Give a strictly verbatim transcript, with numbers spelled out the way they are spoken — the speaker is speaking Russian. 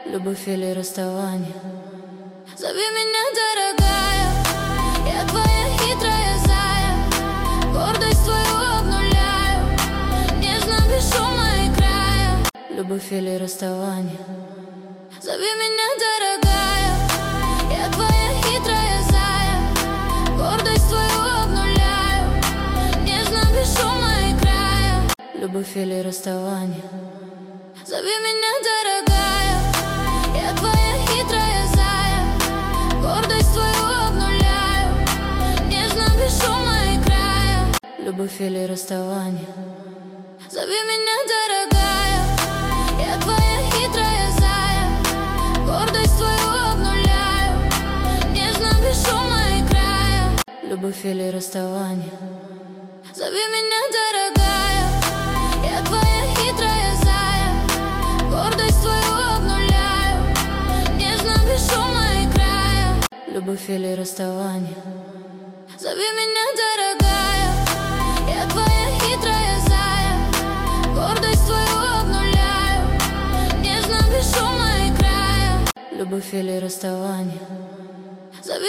Любовь или расставание. Зови меня, дорогая, я твоя хитрая зая. Гордость твою обнуляю, нежно без шума и края. Любовь или расставание. Зови меня, дорогая, я твоя хитрая зая. Гордость твою обнуляю, нежно без шума и края. Любовь или расставание. Зови меня, дорогая, я твоя хитрая зая. Гордость твою обнуляю, нежно без шума и края. Любовь или расставание. Зови меня, дорогая, я твоя хитрая зая. Гордость твою обнуляю, нежно без шума и края. Любовь или расставание. Зови меня, дорогая, я твоя хитрая зая. Гордость твою обнуляю, нежно без шума и края. Любовь или расставание. Зови меня, дорогая, я твоя хитрая зая. Гордость твою обнуляю, нежно без шума и края. Любовь или расставание. Зови